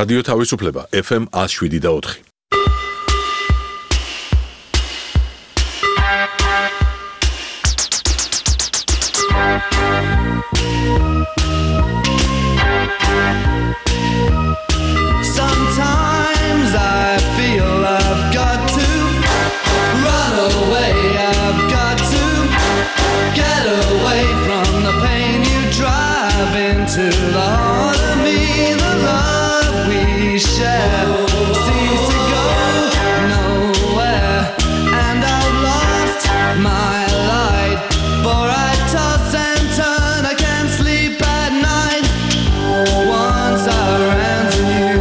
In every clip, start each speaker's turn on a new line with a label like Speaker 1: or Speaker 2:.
Speaker 1: რადიო თავისუფლება FM 107.4.
Speaker 2: Sometimes I feel I've got to run away, I've got to get away from the pain you drive into the heart of me. The love we share seems to go nowhere, and I've lost my light, for I toss and turn, I can't sleep at night. Once I ran to you,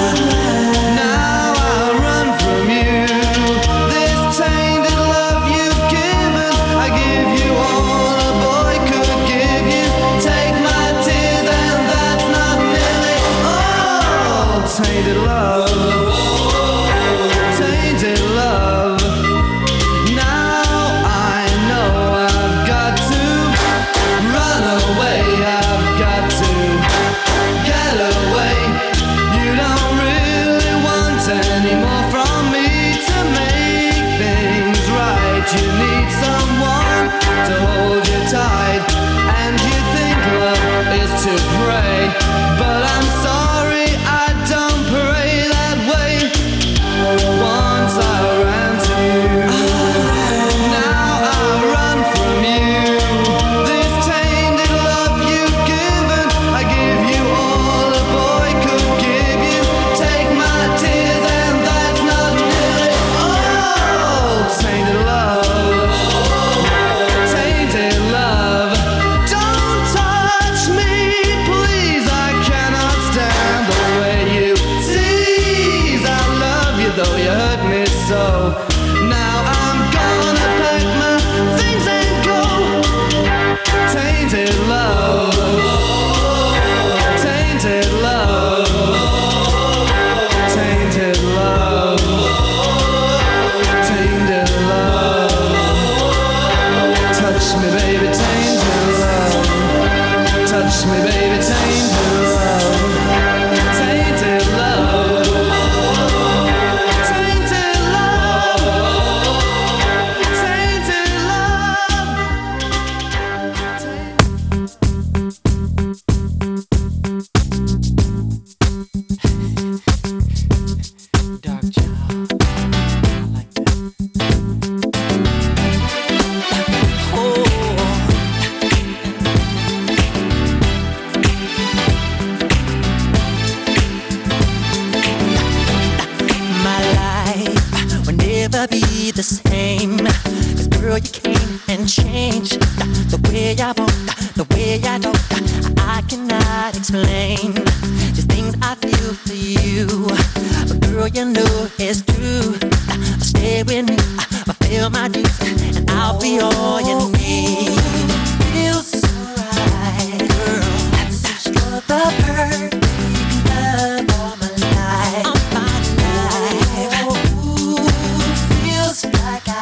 Speaker 2: now I run from you. This tainted love you've given, I give you all a boy could give you. Take my tears and that's not nearly all. Tainted love, tainted love. Now I know I've got to run away, I've got to get away. You don't really want any more from me to make things right. You need someone to hold you tight, and you think love is to pray, but I'm sorry, I don't pray that way. Once I ran to you, now I run from you. This tainted love you've given, I give you all a boy could give you. Take my tears and that's not nearly all. Tainted love, tainted love. Don't touch me, please, I cannot stand the way you tease. I love you though you hurt me so. Now I'm gonna pack my things and go. Tainted love, tainted love, tainted love, tainted love. Touch me, baby, tainted love. Touch me, baby, tainted love. Tainted love, tainted love, tainted love. Dark child, I like that.
Speaker 3: My life will never be the same. 'Cause girl, you came and changed the way I walk, the way I talk. I cannot explain the things I feel for you. But girl, you know it's true. Stay with me, I feel my dues, and I'll be all you need. Feels so right, girl. I'm such for the perfect love all my life. All my life. Ooh, feels like I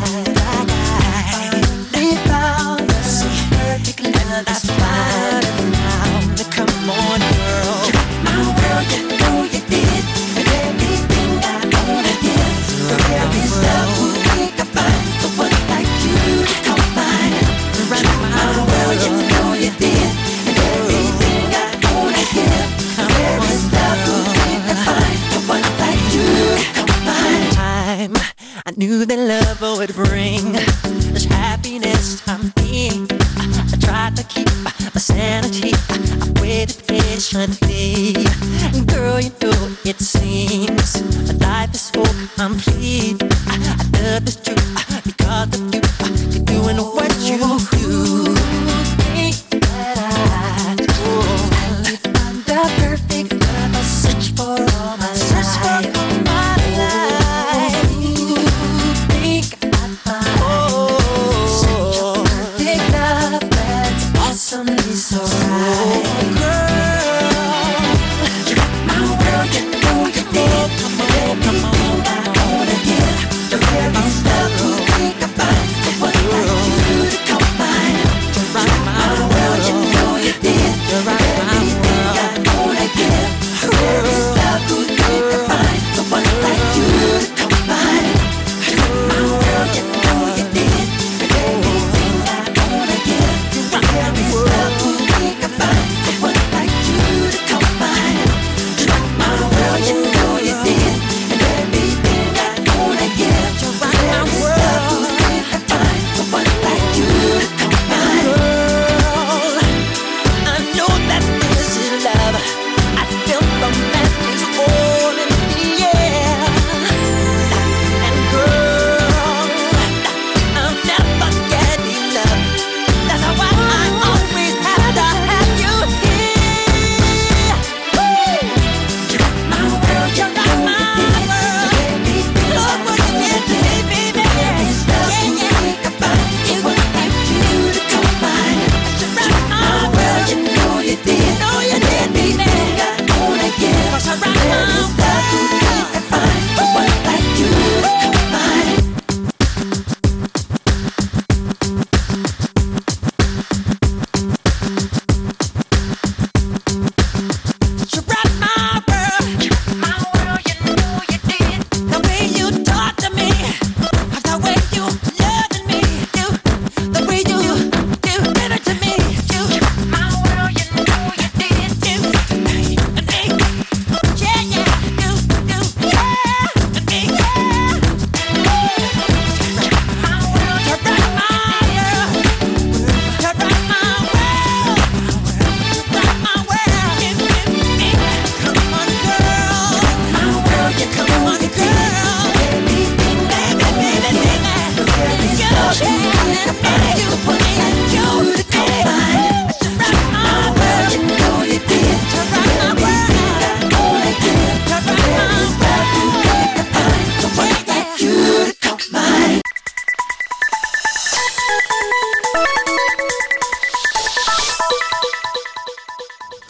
Speaker 3: finally found the perfect love that's fine now. Come on, girl. My world, you know you did, and everything I wanna give. The very stuff we can find, the one like you to come find. My world, you know you did, and everything I wanna give. The very stuff we can find, the one like you to come find. I knew that love would bring this happiness to me. I tried to keep my sanity. I waited patiently. Girl, you know it seems my life is so complete. I love this truth because of you. You're doing what you do. Think that I do. I find the perfect love. I search for all my life. You think I find such a perfect love that's awesomely so right. Girl, you got my world, you know you did. Everything I wanna give, the very stuff you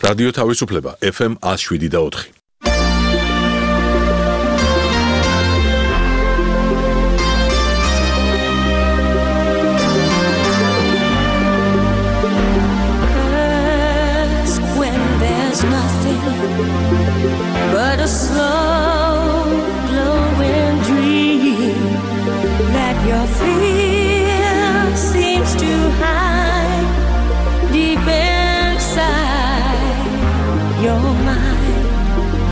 Speaker 1: რადიო თავისუფლება FM 107.4.
Speaker 3: But a slow glowing dream that your fear seems to hide deep inside your mind.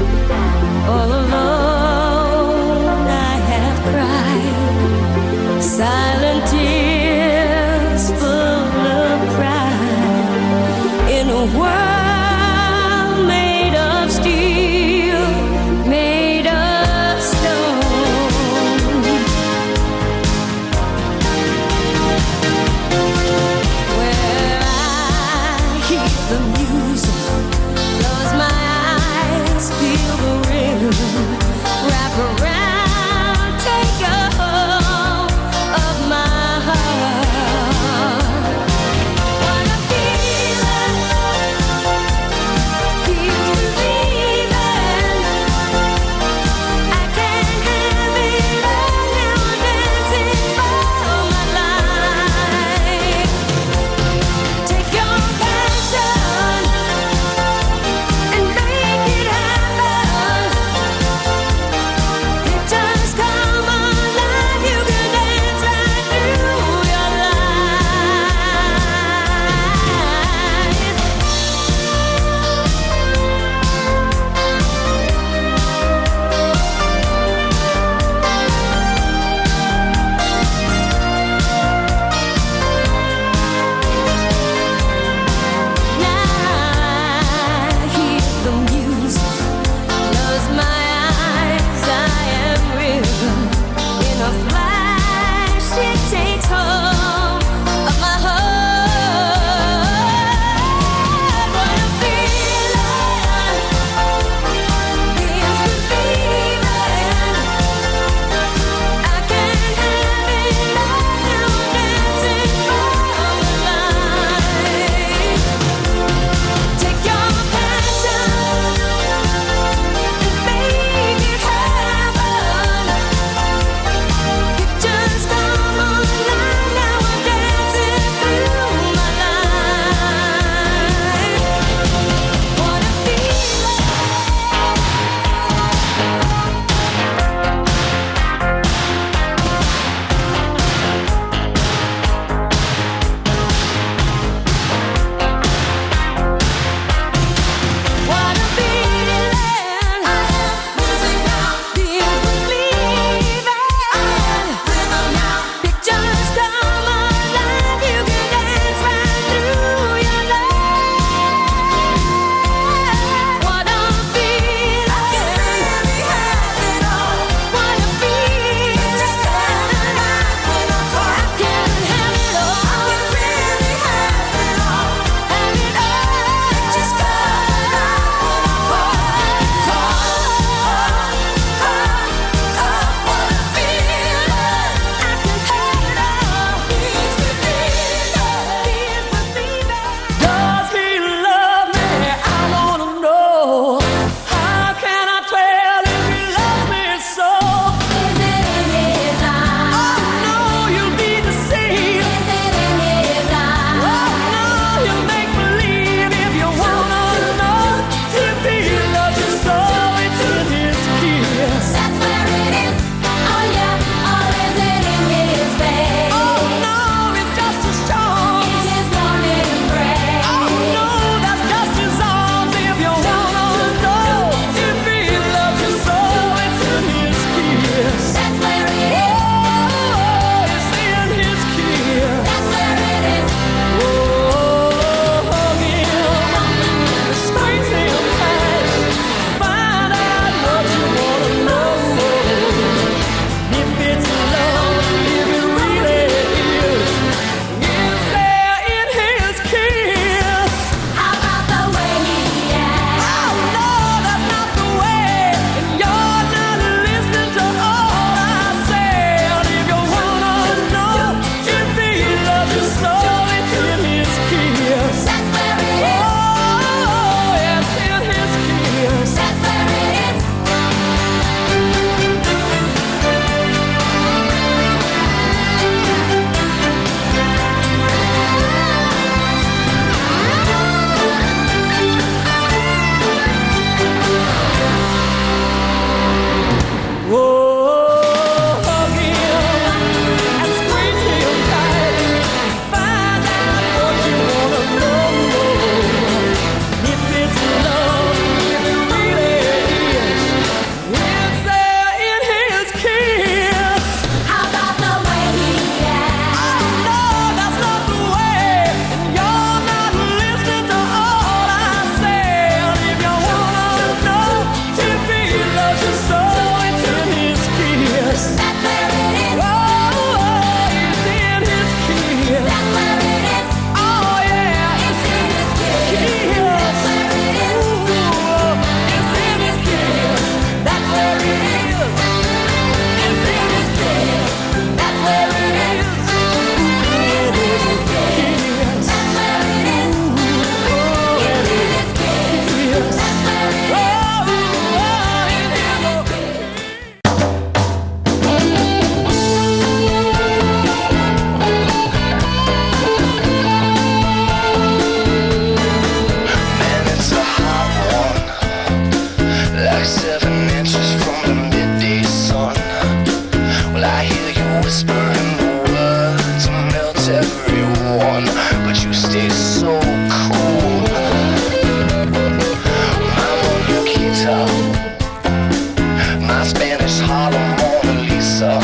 Speaker 4: Spanish Harlem Mona Lisa.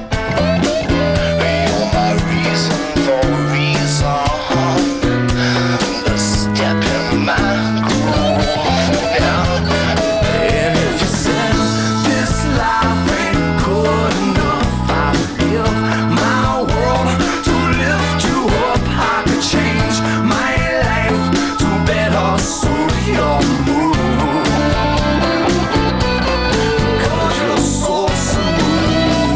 Speaker 4: You're my reason for a reason. The step in my groove now. And if you said this life ain't good enough, I'd give my world to lift you up. I could change my life to better suit your mood. Cause you're so smooth.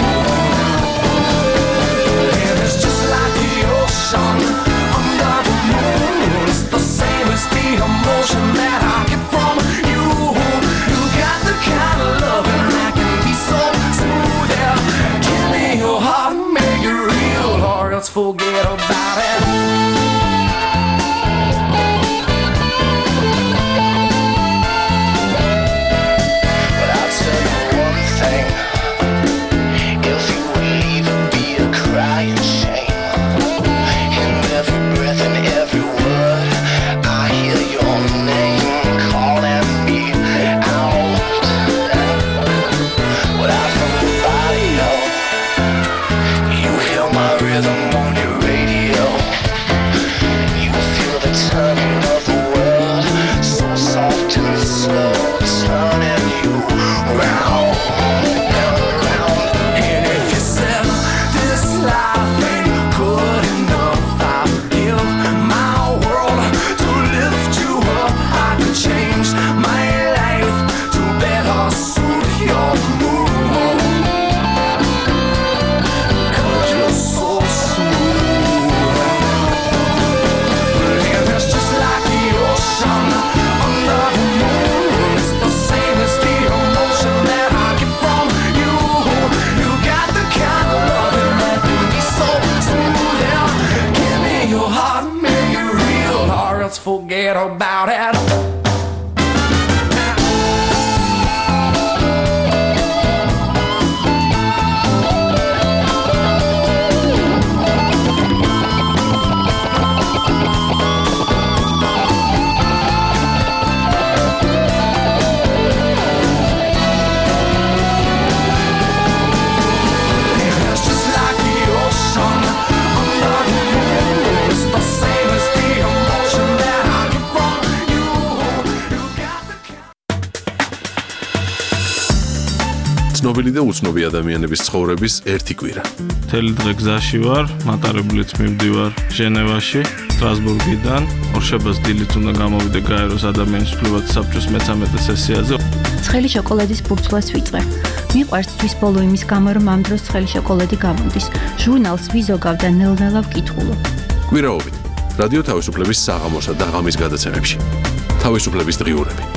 Speaker 4: And it's just like the ocean under the moon. It's the same as the emotion that I get from you. You got the kind of loving that can be so smooth. Yeah, give me your heart and make it real, or else forget about it. But I'll tell you one thing. If you would leave, it'd be a crying shame. In every breath and every word, I hear your name calling me out. Without from the radio, you hear my rhythm on your radio. You feel the turning of the world, so soft and slow, turning you round and round. And if you said this life ain't good enough, I'd give my world to lift you up. I could change my life to better suit your mood. Cause you're so smooth. And it's just like the ocean under the moon. It's the same as the emotion that I get from you. You got the kind of loving that can be so smooth. Yeah, give me your heart, make it real, or else forget about it. It's just like the ocean under the moon. It's the same as the emotion that I get from you. You got the
Speaker 1: ცნობილი და უცნობი ადამიანების ცხოვრების ერთი კვირა.
Speaker 5: მთელი დღე გზაში ვარ, მატარებლით მივდივარ ჟენევაში, სტრასბურგიდან. ორშაბათს დილით უნდა გამოვიდე გაეროს ადამიანის უფლებათა საბჭოს მე-13 სესიაზე.
Speaker 6: ცხელი შოკოლადის ბურცლას ვიწყე. მიყვარს თვის ბოლო იმის გამო, რომ ამ დროს ცხელი შოკოლადი გამოდის. ჟურნალს ვიზოგავ და ნელ-ნელა ვკითხულობ.
Speaker 1: კვირაობით რადიო თავისუფლების საღამოსა და ღამის გადაცემებში. თავისუფლების დღიურები.